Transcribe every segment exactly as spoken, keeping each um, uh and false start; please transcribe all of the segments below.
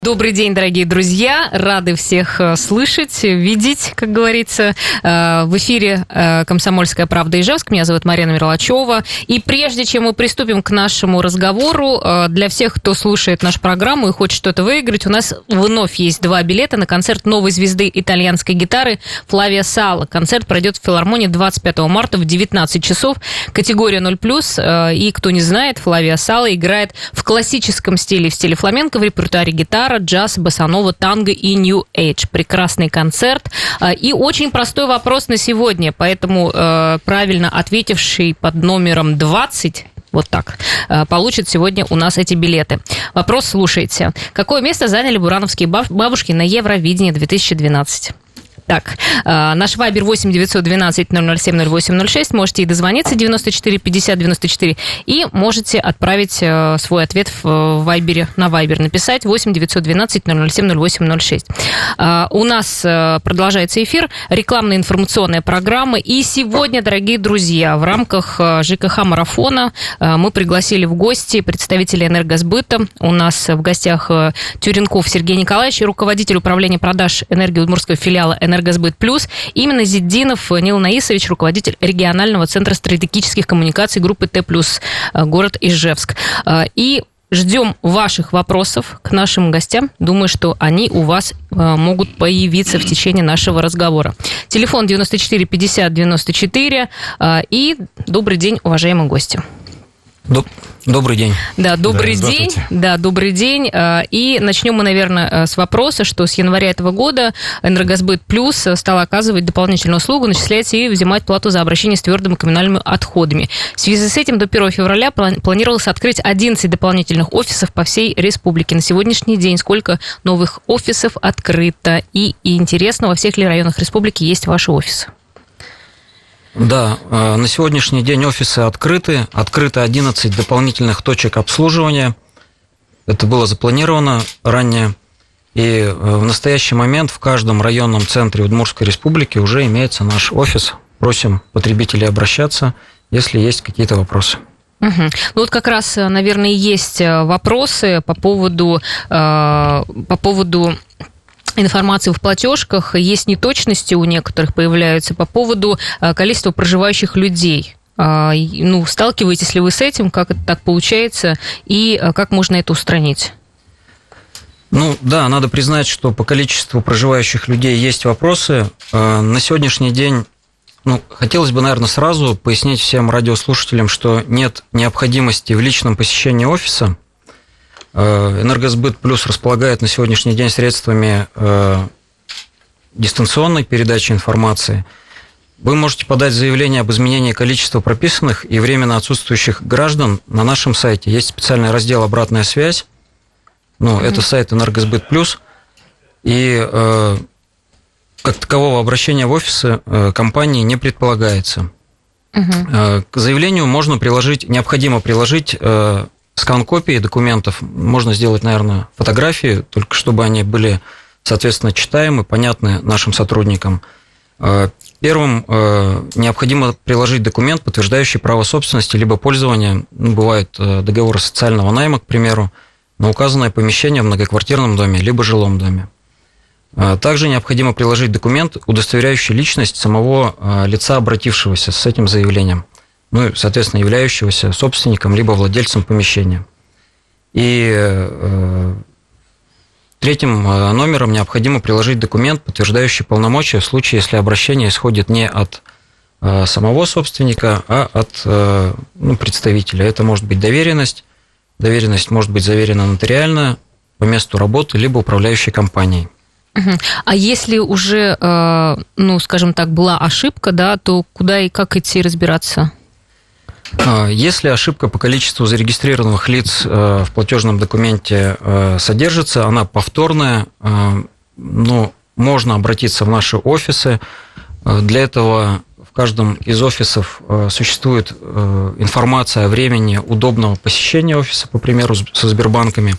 Добрый день, дорогие друзья. Рады всех слышать, видеть, как говорится. В эфире «Комсомольская правда» Ижевск. Меня зовут Марина Мерлачева. И прежде чем мы приступим к нашему разговору, для всех, кто слушает нашу программу и хочет что-то выиграть, у нас вновь есть два билета на концерт новой звезды итальянской гитары Флавио Сало. Концерт пройдет в филармонии двадцать пятого марта в девятнадцать часов. Категория ноль плюс. И, кто не знает, Флавио Сало играет в классическом стиле, в стиле фламенко, в репертуаре гитара, джаз, боссанова, танго и нью эйдж. Прекрасный концерт. И очень простой вопрос на сегодня, поэтому э, правильно ответивший под номером двадцать, вот так, э, получит сегодня у нас эти билеты. Вопрос слушайте. Какое место заняли бурановские бабушки на Евровидении две тысячи двенадцать? Так, наш вайбер восемь девятьсот двенадцать ноль ноль семь ноль восемь ноль шесть. Можете и дозвониться девяносто четыре пятьдесят девяносто четыре и можете отправить свой ответ в вайбере, на вайбер написать восемь девятьсот двенадцать ноль ноль семь ноль восемь ноль шесть. У нас продолжается эфир, рекламная информационная программа. И сегодня, дорогие друзья, в рамках ЖКХ-марафона мы пригласили в гости представителей энергосбыта. У нас в гостях Тюренков Сергей Николаевич, руководитель управления продаж энергии удмуртского филиала «Энергосбыт Плюс», именно Зиддинов Нил Наисович, руководитель регионального центра стратегических коммуникаций группы Т+, город Ижевск. И ждем ваших вопросов к нашим гостям. Думаю, что они у вас могут появиться в течение нашего разговора. Телефон девяносто четыре пятьдесят девяносто четыре. И добрый день, уважаемые гости. Добрый день. Да, добрый да, день. Да, добрый день. И начнем мы, наверное, с вопроса, что с января этого года Энергосбыт Плюс стал оказывать дополнительную услугу, начислять и взимать плату за обращение с твердыми коммунальными отходами. В связи с этим до первого февраля планировалось открыть одиннадцать дополнительных офисов по всей республике. На сегодняшний день сколько новых офисов открыто? И, и интересно, во всех ли районах республики есть ваши офисы? Да, на сегодняшний день офисы открыты. Открыто одиннадцать дополнительных точек обслуживания. Это было запланировано ранее. И в настоящий момент в каждом районном центре Удмуртской республики уже имеется наш офис. Просим потребителей обращаться, если есть какие-то вопросы. Угу. Ну вот как раз, наверное, есть вопросы по поводу... По поводу... информации в платежках, есть неточности у некоторых появляются по поводу количества проживающих людей. Ну, сталкиваетесь ли вы с этим, как это так получается, и как можно это устранить? Ну, да, надо признать, что по количеству проживающих людей есть вопросы. На сегодняшний день, ну, хотелось бы, наверное, сразу пояснить всем радиослушателям, что нет необходимости в личном посещении офиса. Энергосбыт Плюс располагает на сегодняшний день средствами дистанционной передачи информации. Вы можете подать заявление об изменении количества прописанных и временно отсутствующих граждан на нашем сайте. Есть специальный раздел «Обратная связь». Ну, mm-hmm. Это сайт Энергосбыт Плюс. И э, как такового обращения в офисы э, компании не предполагается. Mm-hmm. Э, к заявлению можно приложить, необходимо приложить... Э, скан копии документов, можно сделать, наверное, фотографии, только чтобы они были, соответственно, читаемы, понятны нашим сотрудникам. Первым необходимо приложить документ, подтверждающий право собственности либо пользования, ну, бывают договоры социального найма, к примеру, на указанное помещение в многоквартирном доме либо жилом доме. Также необходимо приложить документ, удостоверяющий личность самого лица, обратившегося с этим заявлением. Ну и, соответственно, являющегося собственником либо владельцем помещения. И э, третьим номером необходимо приложить документ, подтверждающий полномочия в случае, если обращение исходит не от э, самого собственника, а от э, ну, представителя. Это может быть доверенность. Доверенность может быть заверена нотариально по месту работы либо управляющей компанией. А если уже, э, ну, скажем так, была ошибка, да, то куда и как идти разбираться? Если ошибка по количеству зарегистрированных лиц в платежном документе содержится, она повторная, ну, можно обратиться в наши офисы. Для этого в каждом из офисов существует информация о времени удобного посещения офиса, по примеру, со Сбербанками.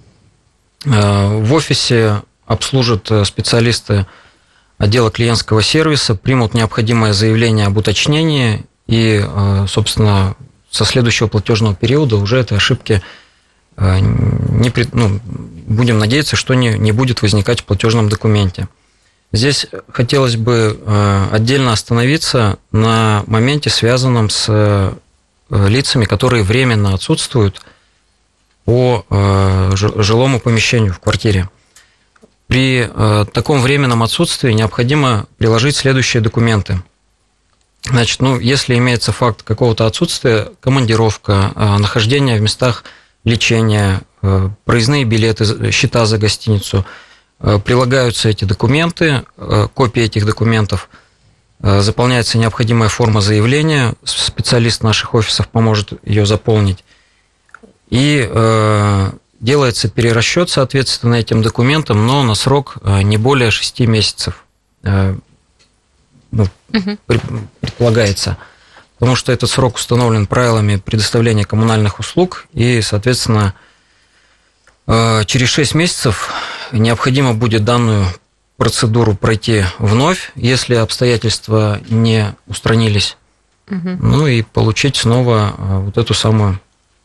В офисе обслужат специалисты отдела клиентского сервиса, примут необходимое заявление об уточнении, и, собственно, со следующего платежного периода уже этой ошибки не, ну, будем надеяться, что не, не будет возникать в платежном документе. Здесь хотелось бы отдельно остановиться на моменте, связанном с лицами, которые временно отсутствуют по жилому помещению в квартире. При таком временном отсутствии необходимо приложить следующие документы. Значит, ну, если имеется факт какого-то отсутствия, командировка, нахождение в местах лечения, проездные билеты, счета за гостиницу, прилагаются эти документы, копии этих документов, заполняется необходимая форма заявления, специалист наших офисов поможет ее заполнить, и э, делается перерасчет, соответственно, этим документам, но на срок не более шести месяцев, э, ну, угу. предполагается, потому что этот срок установлен правилами предоставления коммунальных услуг, и, соответственно, э, через шесть месяцев необходимо будет данную процедуру пройти вновь, если обстоятельства не устранились, угу. ну и получить снова вот эту самую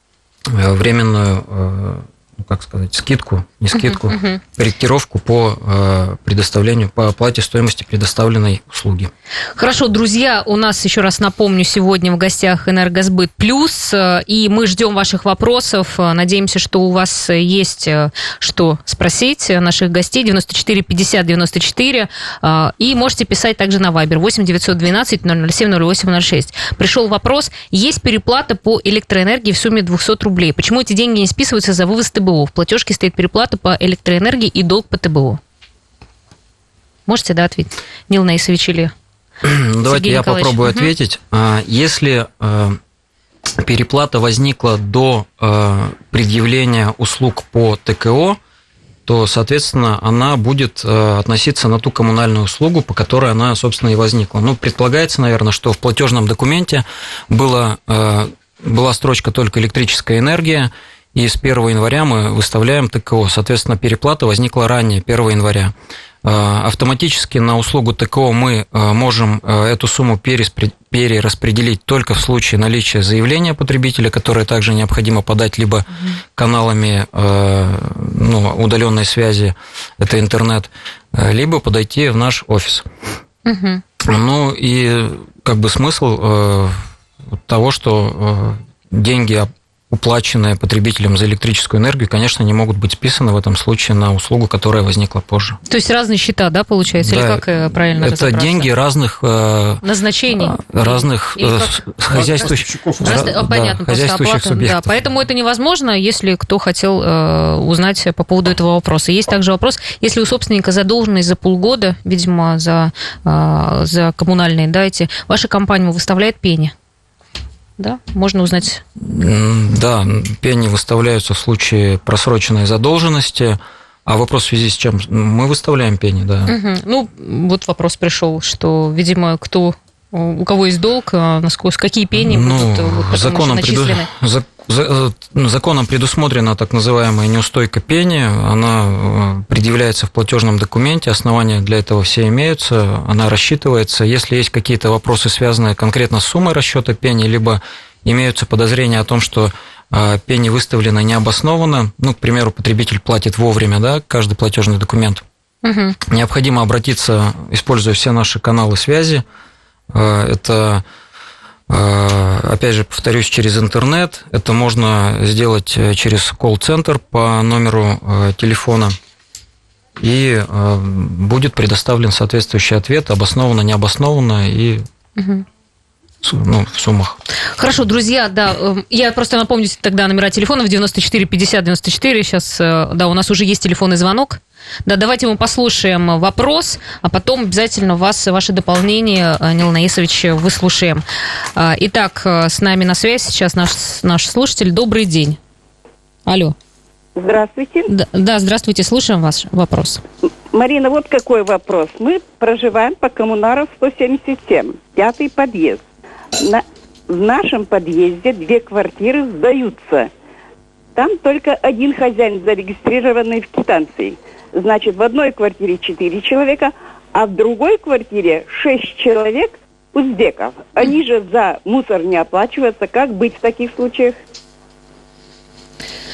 временную, ну, как сказать, скидку, не скидку, uh-huh, uh-huh. корректировку по э, предоставлению, по оплате стоимости предоставленной услуги. Хорошо, друзья, у нас, еще раз напомню, сегодня в гостях «Энергосбыт Плюс», и мы ждем ваших вопросов. Надеемся, что у вас есть что спросить наших гостей. девяносто четыре пятьдесят девяносто четыре, и можете писать также на Вайбер восемь девятьсот двенадцать ноль ноль семь ноль восемь ноль шесть. Пришел вопрос: есть переплата по электроэнергии в сумме двести рублей. Почему эти деньги не списываются за вывоз ТБО? В платежке стоит переплата по электроэнергии и долг по ТБО. Можете, да, ответить? Нил Наисович или Давайте я попробую угу. ответить. Если переплата возникла до предъявления услуг по ТКО, то, соответственно, она будет относиться на ту коммунальную услугу, по которой она, собственно, и возникла. Ну, предполагается, наверное, что в платежном документе было, была строчка только электрическая энергия, и с первого января мы выставляем ТКО. Соответственно, переплата возникла ранее, первого января. Автоматически на услугу ТКО мы можем эту сумму перераспределить только в случае наличия заявления потребителя, которое также необходимо подать либо каналами ну, удаленной связи, это интернет, либо подойти в наш офис. Угу. Ну и как бы смысл того, что деньги, уплаченные потребителям за электрическую энергию, конечно, не могут быть списаны в этом случае на услугу, которая возникла позже. То есть разные счета, да, получается? Да, или как правильно это разобраться? Деньги разных назначений, разных хозяйствующих, да, понятно, да, хозяйствующих субъектов. Да, поэтому это невозможно, если кто хотел узнать по поводу этого вопроса. Есть также вопрос: если у собственника задолженность за полгода, видимо, за, за коммунальные, да, эти, ваша компания выставляет пени? Да, можно узнать. Да, пени выставляются в случае просроченной задолженности. А вопрос в связи с чем? Мы выставляем пени, да. Угу. Ну, вот вопрос пришел, что, видимо, кто, у кого есть долг, насколько, какие пени ну, будут вот, законом, преду... за... За... законом предусмотрена так называемая неустойка пени. Она предъявляется в платежном документе, основания для этого все имеются, она рассчитывается. Если есть какие-то вопросы, связанные конкретно с суммой расчета пени, либо имеются подозрения о том, что пени выставлены необоснованно, ну, к примеру, потребитель платит вовремя, да, каждый платежный документ, угу. необходимо обратиться, используя все наши каналы связи. Это, опять же, повторюсь, через интернет. Это можно сделать через колл-центр по номеру телефона. И будет предоставлен соответствующий ответ, обоснованно, необоснованно и... Угу. Ну, в суммах. Хорошо, друзья, да, я просто напомню тогда номера телефонов девяносто четыре пятьдесят девяносто четыре. Сейчас, да, у нас уже есть телефонный звонок. Да, давайте мы послушаем вопрос, а потом обязательно вас, ваше дополнение, Нил Наисович, выслушаем. Итак, с нами на связи сейчас наш, наш слушатель. Добрый день. Алло. Здравствуйте. Да, да, здравствуйте, слушаем ваш вопрос. Марина, вот какой вопрос. Мы проживаем по Коммунаров сто семьдесят семь, пятый подъезд. На, в нашем подъезде две квартиры сдаются. Там только один хозяин, зарегистрированный в квитанции. Значит, в одной квартире четыре человека, а в другой квартире шесть человек узбеков. Они же за мусор не оплачиваются. Как быть в таких случаях?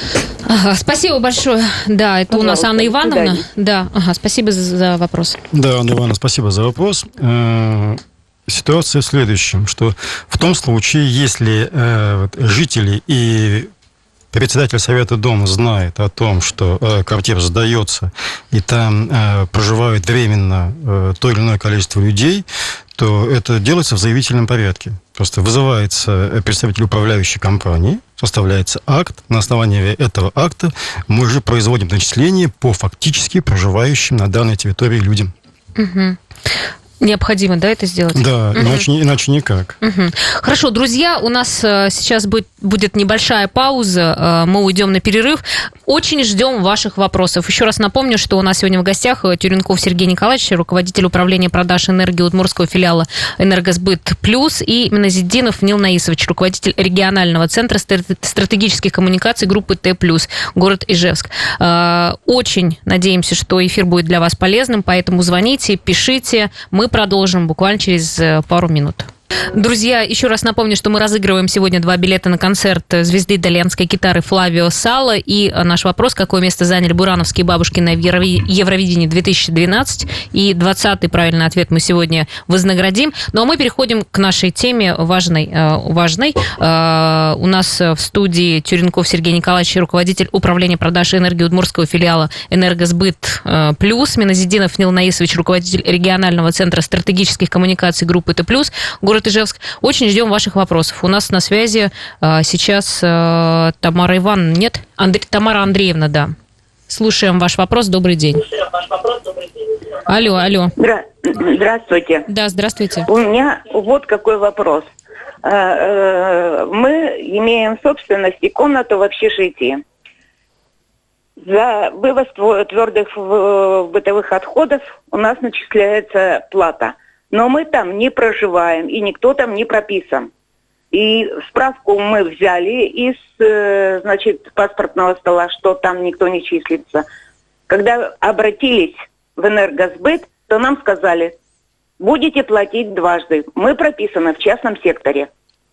Ага, спасибо большое. Да, это Пожалуйста, у нас Анна Ивановна. Да, ага, спасибо за, за вопрос. Да, Анна Ивановна, спасибо за вопрос. Ситуация в следующем, что в том случае, если э, жители и председатель совета дома знает о том, что э, квартира сдается, и там э, проживает временно э, то или иное количество людей, то это делается в заявительном порядке. Просто вызывается представитель управляющей компании, составляется акт, на основании этого акта мы же производим начисление по фактически проживающим на данной территории людям. Угу. Необходимо, да, это сделать? Да, угу. иначе, иначе никак. Угу. Хорошо, друзья, у нас сейчас будет, будет небольшая пауза, мы уйдем на перерыв. Очень ждем ваших вопросов. Еще раз напомню, что у нас сегодня в гостях Тюренков Сергей Николаевич, руководитель управления продаж энергии удмуртского филиала «Энергосбыт Плюс», и Миназиддинов Нил Наисович, руководитель регионального центра стратегических коммуникаций группы Т+, город Ижевск. Очень надеемся, что эфир будет для вас полезным, поэтому звоните, пишите. Мы продолжим буквально через пару минут. Друзья, еще раз напомню, что мы разыгрываем сегодня два билета на концерт звезды итальянской гитары Флавио Сало. И наш вопрос: какое место заняли бурановские бабушки на Евровидении две тысячи двенадцать? И двадцатый правильный ответ мы сегодня вознаградим. Ну а мы переходим к нашей теме важной. важной. У нас в студии Тюренков Сергей Николаевич, руководитель управления продаж энергии удмуртского филиала «Энергосбыт Плюс», Миназиддинов Нил Наисович, руководитель регионального центра стратегических коммуникаций группы Т+, город Ижевск. Очень ждем ваших вопросов. У нас на связи а, сейчас а, Тамара Ивановна. Нет? Андре... Тамара Андреевна, да. Слушаем ваш вопрос. Добрый день. Слушаем ваш вопрос. Добрый день. Алло, алло. Здра... Здравствуйте. Да, здравствуйте. У меня вот какой вопрос. Мы имеем в собственности комнату в общежитии. За вывоз твердых бытовых отходов у нас начисляется плата. Но мы там не проживаем, и никто там не прописан. И справку мы взяли из, значит, паспортного стола, что там никто не числится. Когда обратились в Энергосбыт, то нам сказали: будете платить дважды. Мы прописаны в частном секторе.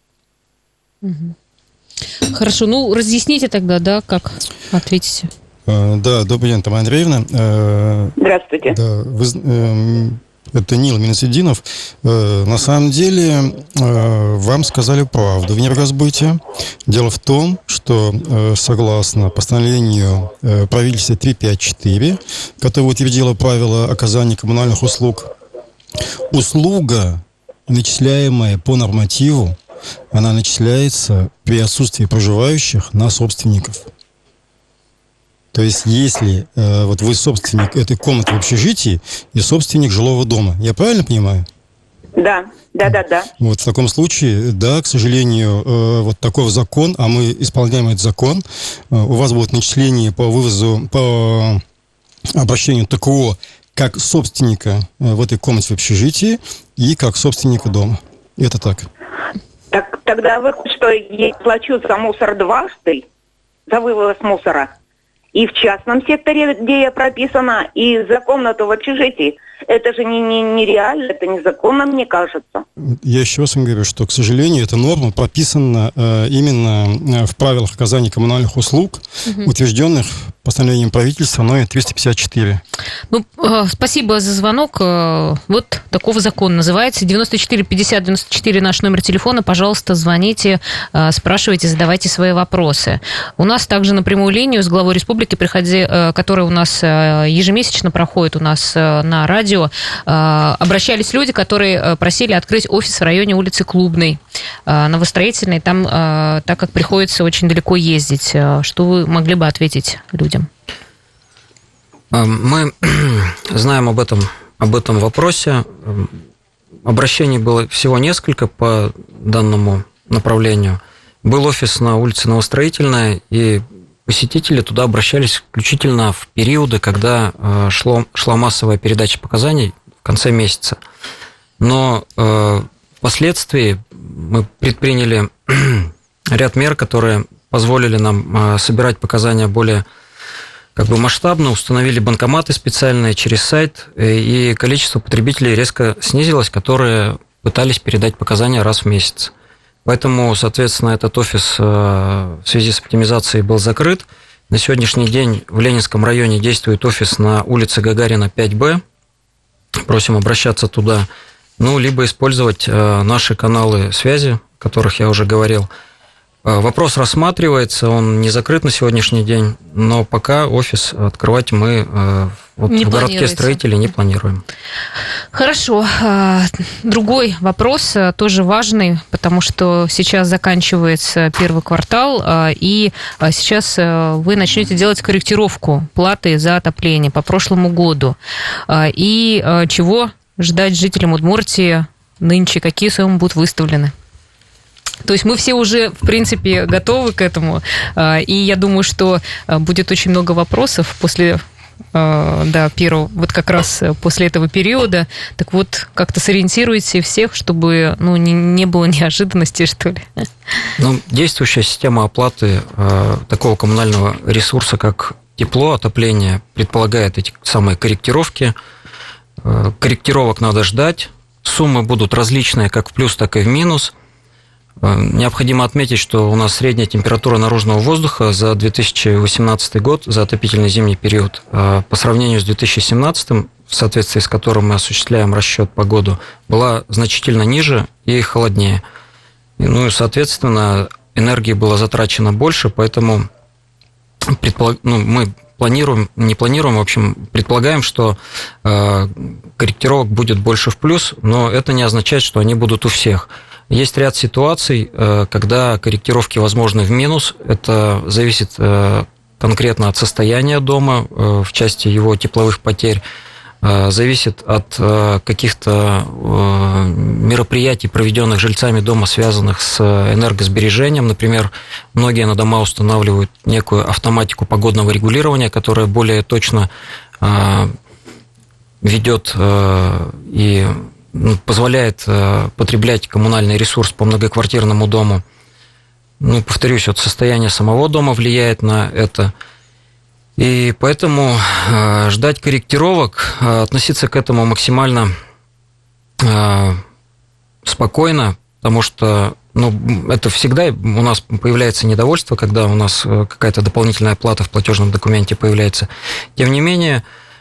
Хорошо, ну разъясните тогда, да, как ответите. Да, добрый день, Тамара Андреевна. Здравствуйте. Да, вы... Это Нил Миназиддинов. На самом деле, вам сказали правду в Энергосбыте. Дело в том, что согласно постановлению правительства триста пятьдесят четыре, которое утвердило правила оказания коммунальных услуг, услуга, начисляемая по нормативу, она начисляется при отсутствии проживающих на собственников. То есть, если э, вот вы собственник этой комнаты в общежитии и собственник жилого дома, я правильно понимаю? Да, да, да, да. Вот в таком случае, да, к сожалению, э, вот такой закон, а мы исполняем этот закон, э, у вас будет начисление по вывозу, по обращению ТКО как собственника э, в этой комнате в общежитии и как собственника дома. Это так. Так тогда выходит, что я плачу за мусор дважды, за вывоз мусора. И в частном секторе, где я прописана, и за комнату в общежитии. Это же не, не, нереально, это незаконно, мне кажется. Я еще раз вам говорю, что, к сожалению, эта норма прописана э, именно в правилах оказания коммунальных услуг, угу. утвержденных постановлением правительства номер триста пятьдесят четыре. Ну, э, спасибо за звонок. Э, вот такого закон называется. девяносто четыре пятьдесят девяносто четыре наш номер телефона. Пожалуйста, звоните, э, спрашивайте, задавайте свои вопросы. У нас также на прямую линию с главой республики, приходи, э, которая у нас э, ежемесячно проходит у нас э, на радио, обращались люди, которые просили открыть офис в районе улицы Клубной, новостроительной, там, так как приходится очень далеко ездить. Что вы могли бы ответить людям? Мы знаем об этом, об этом вопросе. Обращений было всего несколько по данному направлению. Был офис на улице Новостроительная, и посетители туда обращались исключительно в периоды, когда шло, шла массовая передача показаний в конце месяца. Но э, впоследствии мы предприняли ряд мер, которые позволили нам э, собирать показания более как бы масштабно, установили банкоматы специальные через сайт, и количество потребителей резко снизилось, которые пытались передать показания раз в месяц. Поэтому, соответственно, этот офис в связи с оптимизацией был закрыт. На сегодняшний день в Ленинском районе действует офис на улице Гагарина пять бэ. Просим обращаться туда. Ну, либо использовать наши каналы связи, о которых я уже говорил. Вопрос рассматривается, он не закрыт на сегодняшний день, но пока офис открывать мы вот в городке строителей не планируем. Хорошо. Другой вопрос, тоже важный, потому что сейчас заканчивается первый квартал, и сейчас вы начнете делать корректировку платы за отопление по прошлому году. И чего ждать жителям Удмуртии нынче, какие суммы будут выставлены? То есть мы все уже, в принципе, готовы к этому, и я думаю, что будет очень много вопросов после, да, первого, вот как раз после этого периода. Так вот, как-то сориентируйте всех, чтобы, ну, не, не было неожиданностей, что ли. Ну, действующая система оплаты э, такого коммунального ресурса, как тепло, отопление, предполагает эти самые корректировки. Э, корректировок надо ждать. Суммы будут различные как в плюс, так и в минус. Необходимо отметить, что у нас средняя температура наружного воздуха за две тысячи восемнадцатый год, за отопительный зимний период, по сравнению с две тысячи семнадцатым, в соответствии с которым мы осуществляем расчет по году, была значительно ниже и холоднее. Ну и, соответственно, энергии было затрачено больше, поэтому предполаг... ну, мы планируем, не планируем, в общем, предполагаем, что корректировок будет больше в плюс, но это не означает, что они будут у всех. Есть ряд ситуаций, когда корректировки возможны в минус. Это зависит конкретно от состояния дома в части его тепловых потерь, зависит от каких-то мероприятий, проведенных жильцами дома, связанных с энергосбережением. Например, многие на дома устанавливают некую автоматику погодного регулирования, которая более точно ведет и позволяет потреблять коммунальный ресурс по многоквартирному дому. Ну, повторюсь, вот состояние самого дома влияет на это. И поэтому ждать корректировок, относиться к этому максимально спокойно, потому что, ну, это всегда у нас появляется недовольство, когда у нас какая-то дополнительная плата в платежном документе появляется. Тем не менее,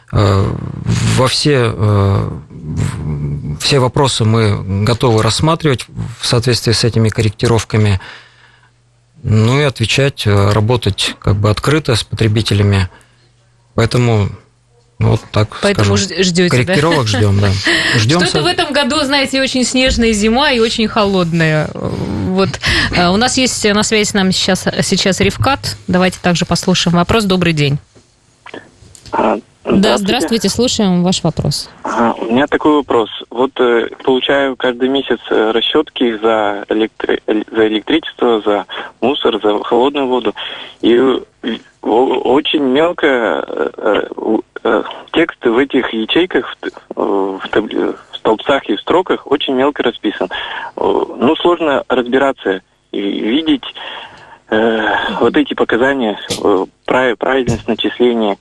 во все, все вопросы мы готовы рассматривать в соответствии с этими корректировками, ну и отвечать, работать как бы открыто с потребителями. Поэтому вот так Поэтому скажем. ждете, корректировок да? ждем, да. Ждем Что-то со... в этом году, знаете, очень снежная зима и очень холодная. Вот. У нас есть на связи с нами сейчас, сейчас Рифкат. Давайте также послушаем вопрос. Добрый день. А, да, здравствуйте, слушаем ваш вопрос. А, у меня такой вопрос. Вот э, получаю каждый месяц расчетки за, электри... за электричество, за мусор, за холодную воду. И э, очень мелко э, э, текст в этих ячейках, в, в, таб... в столбцах и в строках очень мелко расписан. Ну, сложно разбираться и видеть э, вот эти показания, э, правильность начисления.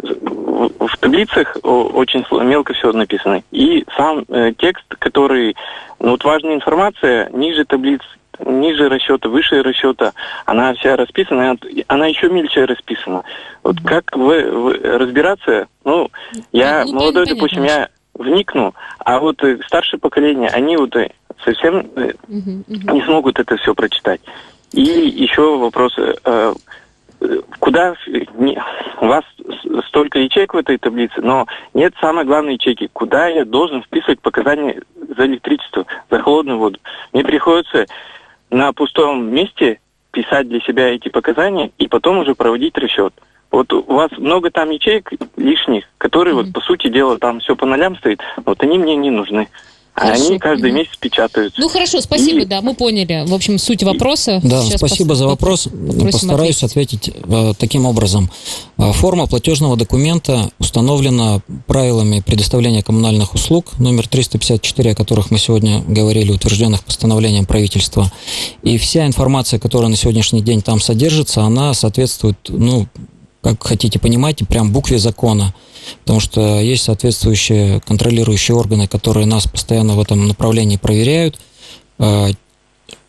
В таблицах очень мелко все написано. И сам э, текст, который... Ну, вот важная информация ниже таблиц, ниже расчета, выше расчета, она вся расписана, она еще мельче расписана. Вот как вы, вы разбираться... Ну, я ну, молодой, понятно, допустим, я вникну, а вот старшее поколение, они вот совсем э, угу, угу. не смогут это все прочитать. И еще вопрос... Э, Куда у вас столько ячеек в этой таблице, но нет самой главной ячейки. Куда я должен вписывать показания за электричество, за холодную воду? Мне приходится на пустом месте писать для себя эти показания и потом уже проводить расчет. Вот у вас много там ячеек лишних, которые, mm-hmm. вот по сути дела, там все по нолям стоит, вот они мне не нужны. Хорошо. Они каждый месяц печатаются. Ну хорошо, спасибо, и... да, мы поняли. В общем, суть вопроса. Да, Сейчас спасибо пос... за вопрос. Постараюсь ответить. ответить таким образом. Форма платежного документа установлена правилами предоставления коммунальных услуг, номер триста пятьдесят четыре, о которых мы сегодня говорили, утвержденных постановлением правительства. И вся информация, которая на сегодняшний день там содержится, она соответствует, ну, как хотите понимать, прям букве закона. Потому что есть соответствующие контролирующие органы, которые нас постоянно в этом направлении проверяют.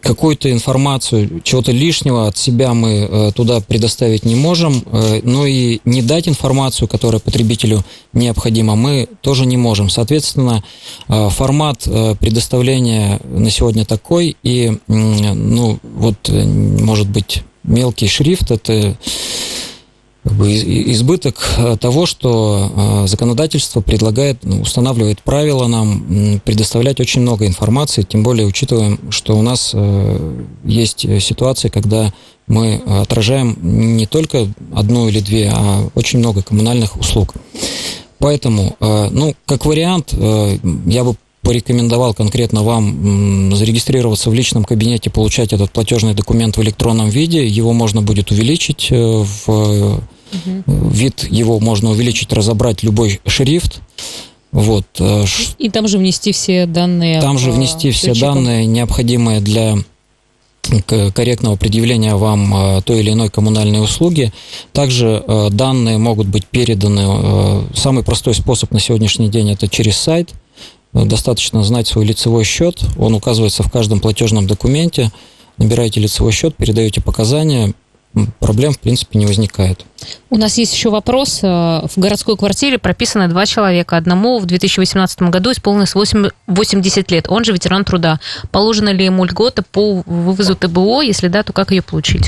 какую-то информацию, чего-то лишнего от себя мы туда предоставить не можем, но и не дать информацию, которая потребителю необходима, мы тоже не можем. Соответственно, формат предоставления на сегодня такой, и, ну, вот, может быть, мелкий шрифт – это как бы избыток того, что законодательство предлагает, устанавливает правила нам предоставлять очень много информации, тем более учитывая, что у нас есть ситуации, когда мы отражаем не только одну или две, а очень много коммунальных услуг. Поэтому, ну, как вариант, я бы порекомендовал конкретно вам зарегистрироваться в личном кабинете, получать этот платежный документ в электронном виде. Его можно будет увеличить, в угу. вид его можно увеличить, разобрать любой шрифт. Вот. И там же внести все данные. Там же внести все счетчикам. данные, необходимые для корректного предъявления вам той или иной коммунальной услуги. Также данные могут быть переданы. Самый простой способ на сегодняшний день – это через сайт. Достаточно знать свой лицевой счет, он указывается в каждом платежном документе. Набираете лицевой счет, передаете показания, проблем, в принципе, не возникает. У нас есть еще вопрос. В городской квартире прописано два человека. Одному в две тысячи восемнадцатом году исполнилось восемьдесят лет. Он же ветеран труда. Положена ли ему льгота по вывозу ТБО? Если да, то как ее получить?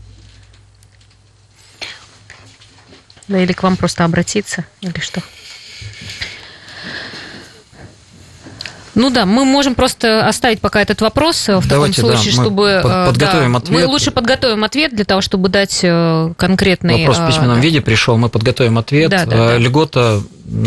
Да, или к вам просто обратиться, или что? Ну да, мы можем просто оставить пока этот вопрос в Давайте, таком случае, да, чтобы... Под, подготовим да, ответ. Мы лучше подготовим ответ для того, чтобы дать конкретный... Вопрос в письменном да. виде пришел, мы подготовим ответ. Да, да, да. Льгота...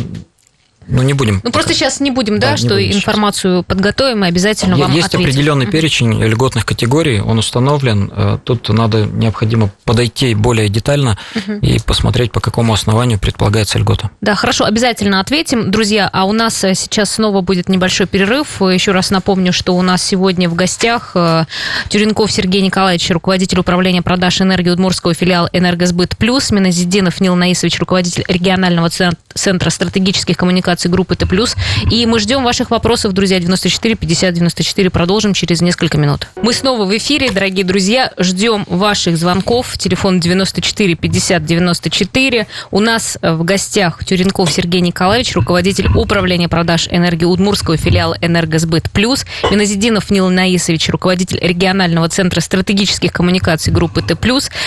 Ну, не будем. Ну, просто сейчас не будем, да, да что будем информацию сейчас подготовим и обязательно Есть вам ответим. ответим. Есть определенный перечень льготных категорий, он установлен. Тут надо, необходимо подойти более детально угу. и посмотреть, по какому основанию предполагается льгота. Да, хорошо, обязательно ответим. Друзья, а у нас сейчас снова будет небольшой перерыв. Еще раз напомню, что у нас сегодня в гостях Тюренков Сергей Николаевич, руководитель управления продаж энергии Удмуртского филиала «Энергосбыт Плюс», Миназиддинов Нил Наисович, руководитель регионального центра стратегических коммуникаций группы Т+. И мы ждем ваших вопросов, друзья. девяносто четыре пятьдесят девяносто четыре. Продолжим через несколько минут. Мы снова в эфире, дорогие друзья. Ждем ваших звонков. Телефон девяносто четыре пятьдесят девяносто четыре. У нас в гостях Тюренков Сергей Николаевич, руководитель управления продаж энергии Удмуртского филиала «Энергосбыт Плюс», Миназиддинов Нил Наисович, руководитель регионального центра стратегических коммуникаций группы Т+.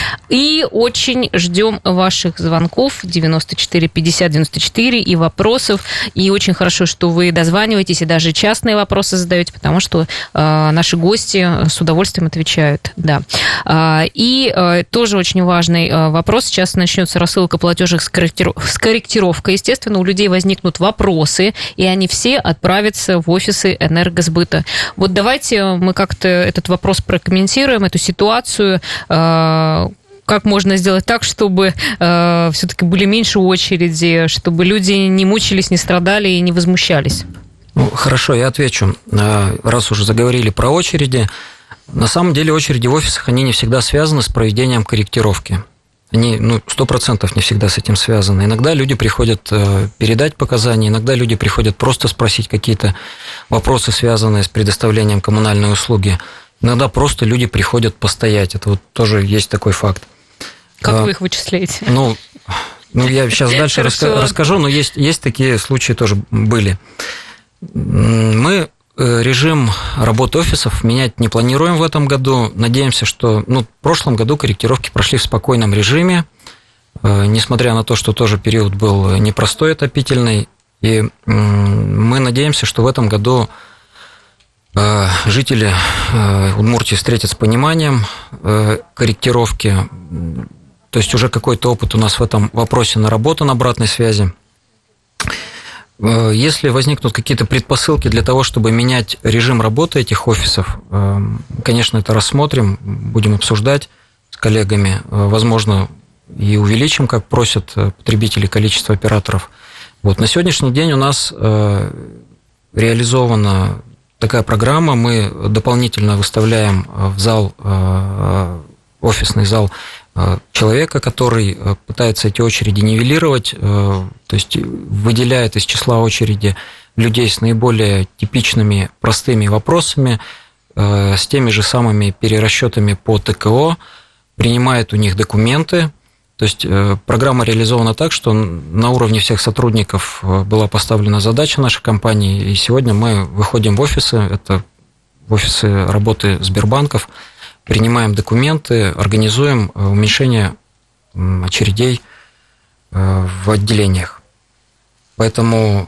И очень ждем ваших звонков девяносто четыре пятьдесят девяносто четыре и вопросов. И очень хорошо, что вы дозваниваетесь и даже частные вопросы задаете, потому что э, наши гости с удовольствием отвечают. Да. Э, и э, тоже очень важный э, вопрос. Сейчас начнется рассылка платежек с, корректиров... с корректировкой. Естественно, у людей возникнут вопросы, и они все отправятся в офисы Энергосбыта. Вот давайте мы как-то этот вопрос прокомментируем, эту ситуацию. Э, Как можно сделать так, чтобы э, все-таки были меньше очереди, чтобы люди не мучились, не страдали и не возмущались? Ну, хорошо, я отвечу. Раз уже заговорили про очереди, на самом деле очереди в офисах, они не всегда связаны с проведением корректировки. Они, ну, сто процентов не всегда с этим связаны. Иногда люди приходят передать показания, иногда люди приходят просто спросить какие-то вопросы, связанные с предоставлением коммунальной услуги. Иногда просто люди приходят постоять. Это вот тоже есть такой факт. Как а, вы их вычисляете? Ну, ну я сейчас дальше раска- расскажу, но есть, есть такие случаи тоже были. Мы режим работы офисов менять не планируем в этом году. Надеемся, что ну, в прошлом году корректировки прошли в спокойном режиме, несмотря на то, что тоже период был непростой, отопительный. И мы надеемся, что в этом году жители Удмуртии встретят с пониманием корректировки. То есть уже какой-то опыт у нас в этом вопросе наработан, обратной связи. Если возникнут какие-то предпосылки для того, чтобы менять режим работы этих офисов, конечно, это рассмотрим, будем обсуждать с коллегами. Возможно, и увеличим, как просят потребители, количество операторов. Вот. На сегодняшний день у нас реализована такая программа. Мы дополнительно выставляем в зал, офисный зал, человека, который пытается эти очереди нивелировать, то есть выделяет из числа очереди людей с наиболее типичными, простыми вопросами, с теми же самыми перерасчетами по ТКО, принимает у них документы. То есть программа реализована так, что на уровне всех сотрудников была поставлена задача нашей компании, и сегодня мы выходим в офисы, это офисы работы Сбербанков, принимаем документы, организуем уменьшение очередей в отделениях. Поэтому,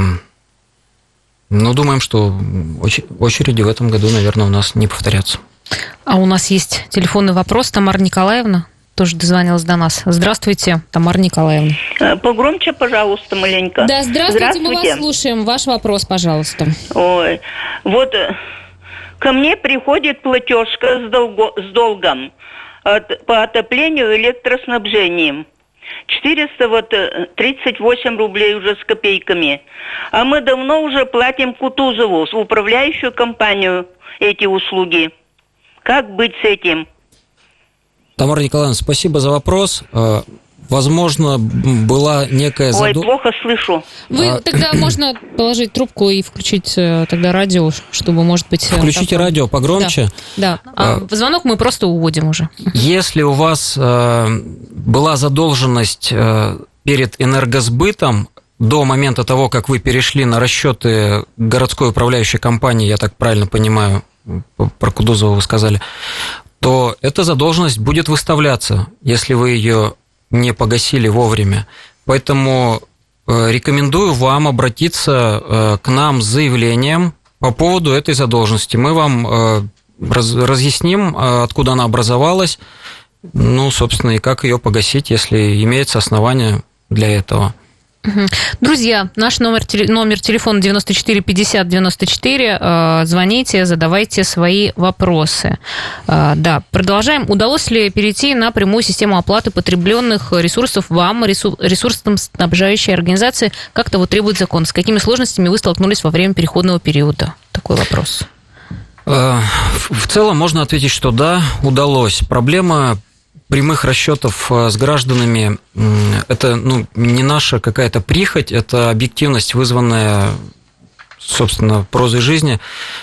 ну, думаем, что очереди в этом году, наверное, у нас не повторятся. А у нас есть телефонный вопрос. Тамара Николаевна тоже дозвонилась до нас. Здравствуйте, Тамара Николаевна. Погромче, пожалуйста, маленько. Да, здравствуйте, здравствуйте. Мы вас слушаем. Ваш вопрос, пожалуйста. Ой, вот ко мне приходит платежка с, долго, с долгом от, по отоплению и электроснабжением. четыреста тридцать восемь рублей уже с копейками. А мы давно уже платим Кутузову, в управляющую компанию, эти услуги. Как быть с этим? Тамара Николаевна, спасибо за вопрос. Возможно, была некая задумка... Ой, плохо слышу. Вы а... тогда можно положить трубку и включить тогда радио, чтобы, может быть... Включите так... радио погромче. Да, да. А а... звонок мы просто уводим уже. Если у вас э, была задолженность э, перед энергосбытом до момента того, как вы перешли на расчеты городской управляющей компании, я так правильно понимаю, про Кутузова вы сказали, то эта задолженность будет выставляться, если вы ее не погасили вовремя. Поэтому рекомендую вам обратиться к нам с заявлением по поводу этой задолженности. Мы вам разъясним, откуда она образовалась, ну, собственно, и как ее погасить, если имеется основание для этого. Друзья, наш номер, номер телефона девяносто четыре пятьдесят девяносто четыре. Звоните, задавайте свои вопросы. Да, продолжаем. Удалось ли перейти на прямую систему оплаты потребленных ресурсов вам, ресурсом снабжающей организации, как того требует закон? С какими сложностями вы столкнулись во время переходного периода? Такой вопрос. В целом можно ответить, что да, удалось. Проблема прямых расчетов с гражданами – это, ну, не наша какая-то прихоть, это объективность, вызванная, собственно, прозой жизни.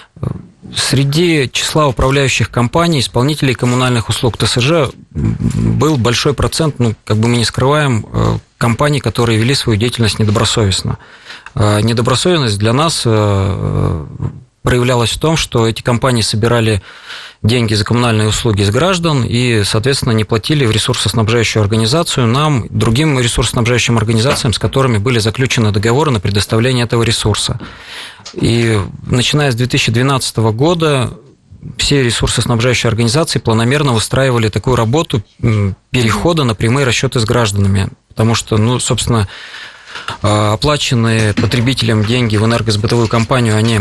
Среди числа управляющих компаний, исполнителей коммунальных услуг ТСЖ был большой процент, ну, как бы мы не скрываем, компаний, которые вели свою деятельность недобросовестно. Недобросовестность для нас проявлялась в том, что эти компании собирали деньги за коммунальные услуги с граждан и, соответственно, не платили в ресурсоснабжающую организацию нам, другим ресурсоснабжающим организациям, с которыми были заключены договоры на предоставление этого ресурса. И начиная с две тысячи двенадцатого года все ресурсоснабжающие организации планомерно выстраивали такую работу перехода на прямые расчеты с гражданами, потому что, ну, собственно, оплаченные потребителям деньги в энергосбытовую компанию, они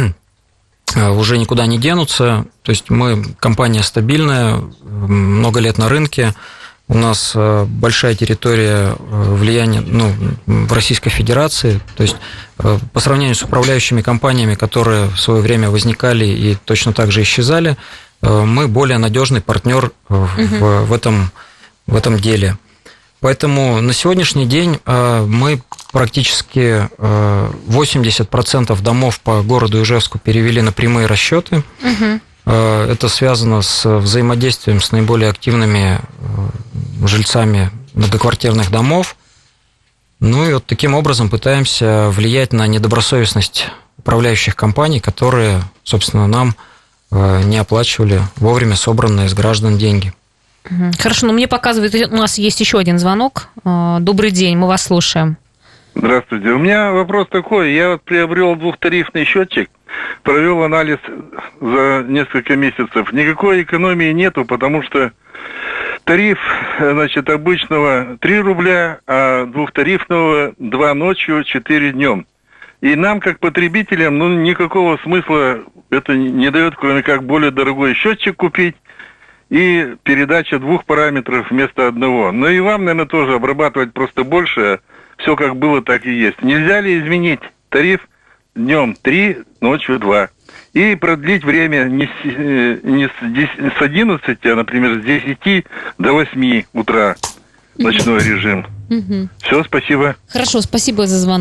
уже никуда не денутся. То есть мы компания стабильная, много лет на рынке, у нас большая территория влияния, ну, в Российской Федерации. То есть по сравнению с управляющими компаниями, которые в свое время возникали и точно так же исчезали, мы более надежный партнер в, в, этом, в этом деле. Поэтому на сегодняшний день мы практически восемьдесят процентов домов по городу Ижевску перевели на прямые расчеты. Угу. Это связано с взаимодействием с наиболее активными жильцами многоквартирных домов. Ну и вот таким образом пытаемся влиять на недобросовестность управляющих компаний, которые, собственно, нам не оплачивали вовремя собранные с граждан деньги. Хорошо, но мне показывает, у нас есть еще один звонок. Добрый день, мы вас слушаем. Здравствуйте. У меня вопрос такой. Я вот приобрел двухтарифный счетчик, провел анализ за несколько месяцев. Никакой экономии нету, потому что тариф, значит, обычного три рубля, а двухтарифного два ночью, четыре днем. И нам, как потребителям, ну, никакого смысла это не дает, кроме как более дорогой счетчик купить и передача двух параметров вместо одного. Ну и вам, наверное, тоже обрабатывать просто больше. Все как было, так и есть. Нельзя ли изменить тариф днем три, ночью два? И продлить время не с, не с одиннадцати, а, например, с десяти до восьми утра. Ночной режим. Все, спасибо. Хорошо, спасибо за звонок.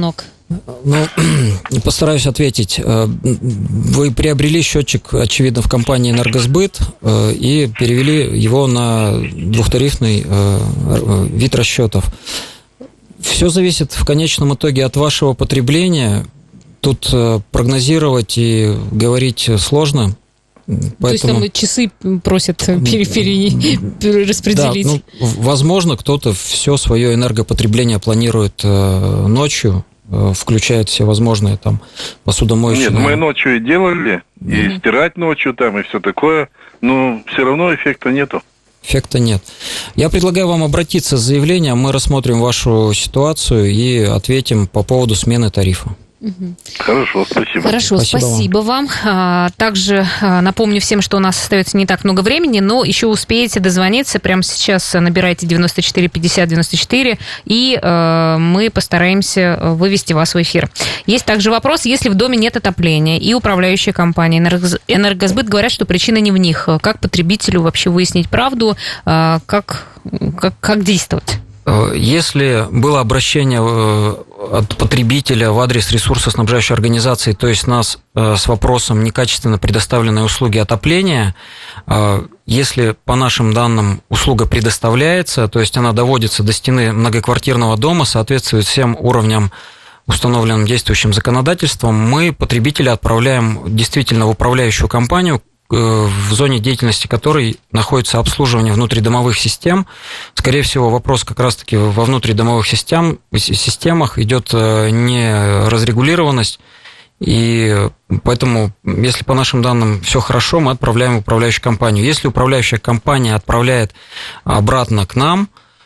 Ну, постараюсь ответить. Вы приобрели счетчик, очевидно, в компании «Энергосбыт» и перевели его на двухтарифный вид расчетов. Все зависит в конечном итоге от вашего потребления. Тут прогнозировать и говорить сложно. Поэтому... То есть там часы просят перераспределить? Да, ну, возможно, кто-то все свое энергопотребление планирует ночью, включает все возможные там посудомоечные... Нет, мы ночью и делали, и mm-hmm. стирать ночью там, и все такое, но все равно эффекта нету. Эффекта нет. Я предлагаю вам обратиться с заявлением, мы рассмотрим вашу ситуацию и ответим по поводу смены тарифа. Хорошо, спасибо. Хорошо, спасибо, спасибо вам. вам. Также напомню всем, что у нас остается не так много времени, но еще успеете дозвониться. Прямо сейчас набирайте девяносто четыре пятьдесят девяносто четыре, и э, мы постараемся вывести вас в эфир. Есть также вопрос, если в доме нет отопления, и управляющая компания «Энергосбыт» говорят, что причина не в них. Как потребителю вообще выяснить правду, э, как, как, как действовать? Если было обращение от потребителя в адрес ресурсоснабжающей организации, то есть нас с вопросом некачественно предоставленной услуги отопления, если по нашим данным услуга предоставляется, то есть она доводится до стены многоквартирного дома, соответствует всем уровням, установленным действующим законодательством, мы потребителя отправляем действительно в управляющую компанию, в зоне деятельности которой находится обслуживание внутридомовых систем. Скорее всего, вопрос как раз-таки во внутридомовых систем, системах идет неразрегулированность, и поэтому, если по нашим данным все хорошо, мы отправляем в управляющую компанию. Если управляющая компания отправляет обратно к нам,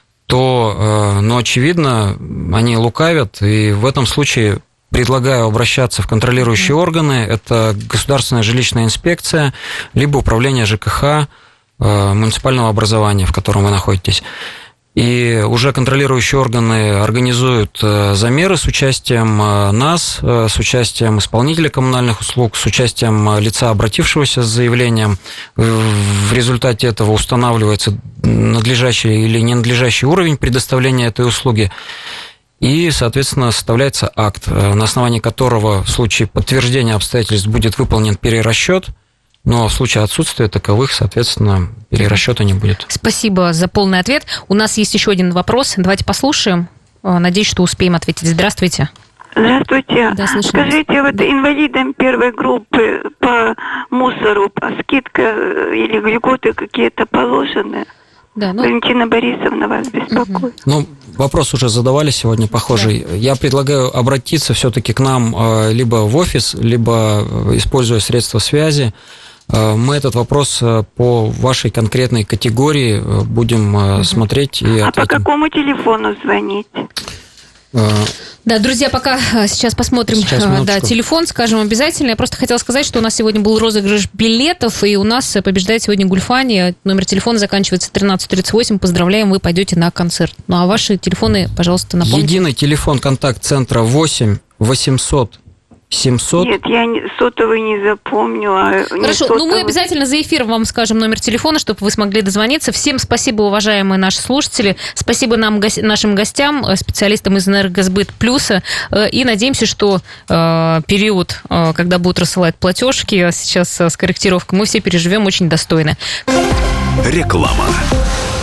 то, ну, очевидно, они лукавят, и в этом случае предлагаю обращаться в контролирующие органы. Это Государственная жилищная инспекция, либо управление ЖКХ муниципального образования, в котором вы находитесь. И уже контролирующие органы организуют замеры с участием нас, с участием исполнителя коммунальных услуг, с участием лица, обратившегося с заявлением. В результате этого устанавливается надлежащий или ненадлежащий уровень предоставления этой услуги. И, соответственно, составляется акт, на основании которого в случае подтверждения обстоятельств будет выполнен перерасчет, но в случае отсутствия таковых, соответственно, перерасчета не будет. Спасибо за полный ответ. У нас есть еще один вопрос. Давайте послушаем. Надеюсь, что успеем ответить. Здравствуйте. Здравствуйте. Да, скажите, вот инвалидам первой группы по мусору скидка или льготы какие-то положены? Да, ну... Валентина Борисовна вас беспокоит. Ну, вопрос уже задавали сегодня похожий. Да. Я предлагаю обратиться все-таки к нам либо в офис, либо используя средства связи. Мы этот вопрос по вашей конкретной категории будем угу. смотреть и ответим. А по какому телефону звонить? Да, друзья, пока сейчас посмотрим сейчас, да, телефон, скажем обязательно. Я просто хотела сказать, что у нас сегодня был розыгрыш билетов, и у нас побеждает сегодня Гульфани. Номер телефона заканчивается тринадцать тридцать восемь. Поздравляем, вы пойдете на концерт. Ну, а ваши телефоны, пожалуйста, напомните. Единый телефон контакт-центра восемь восемьсот семьсот. Нет, я не, сотовый не запомню. А Хорошо, не ну мы обязательно за эфир вам скажем номер телефона, чтобы вы смогли дозвониться. Всем спасибо, уважаемые наши слушатели. Спасибо нам, нашим гостям, специалистам из «Энергосбыт Плюса». И надеемся, что э, период, э, когда будут рассылать платежки, сейчас с корректировкой, мы все переживем очень достойно. Реклама.